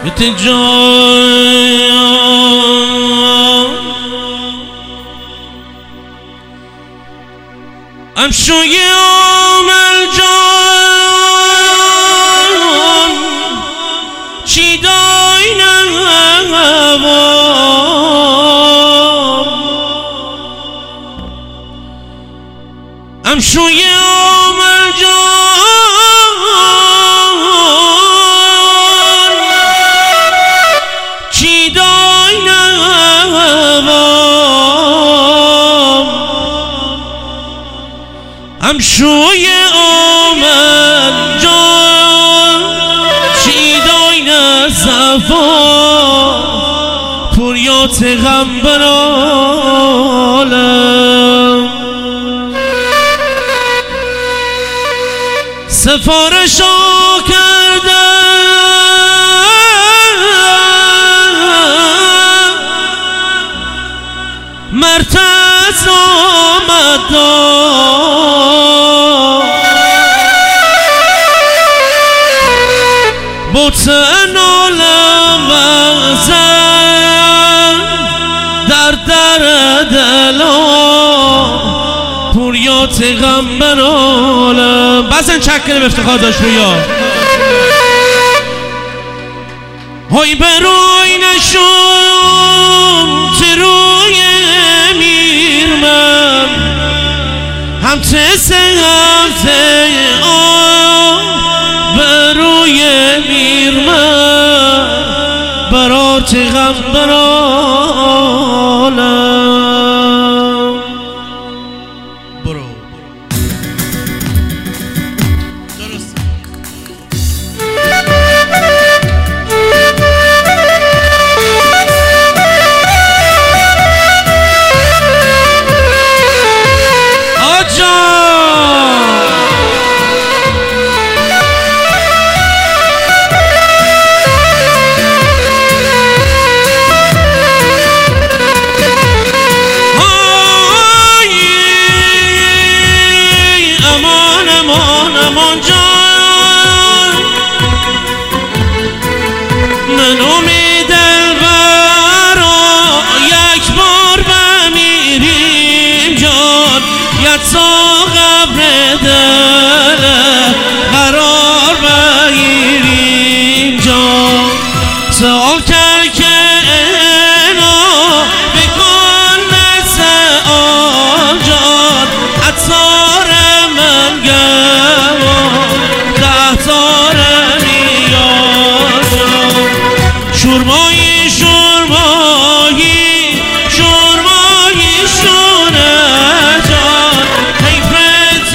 امشوی آمل جان چی دای نوام امشوی آمل جان چی دای نوام امشوی آمل جان چی دای نصفا پوریات غم برالم سفارشا کردم مرتز آمد بوتن عالم وزن در دلا پوریات غم برالم بزن چکر به افتخار داشت رویا های بروی نشون تروی میرمم هم تسه هفته بروی میرمم برات غم برالم برو درست تا قبر دل قرار بگیریم جان سوال کرد که اینا بکن سوال جان عطار من گوان 10 تار میار جان شورمایی شونه جان حیفت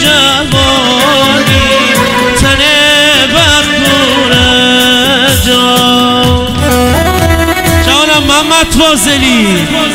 جوانی تنه بخونه جانم محمد فاضلی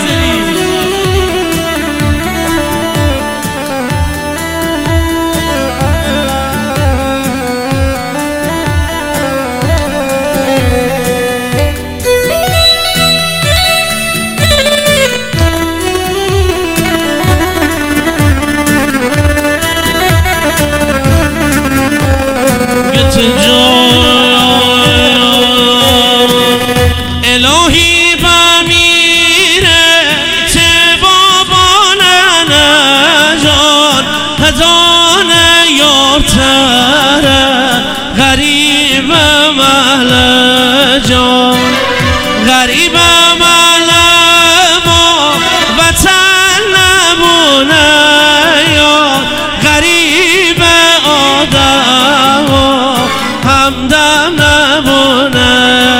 الهی بمیره تبابان نجان هدان یارتره غریب محل جان غریب محل ما وطن نبونه یا غریب آدم همدم نبونه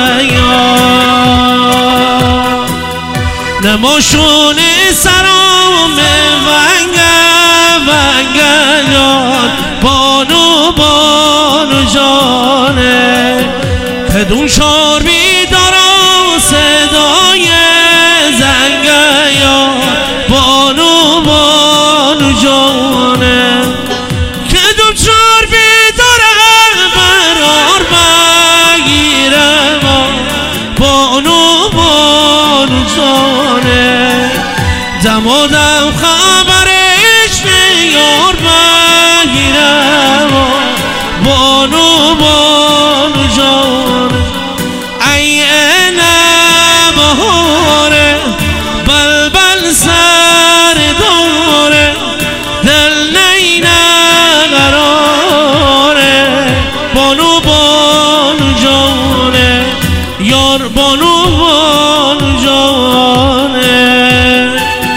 نماشون سرام ونگل بانو جانه کدوم شار بیدارم صدای زنگه یا بانو جانه کدوم شار بیدارم برار بگیرم بانو جانه دمادم خبرش نیار بگیرم بانو جانه قربانو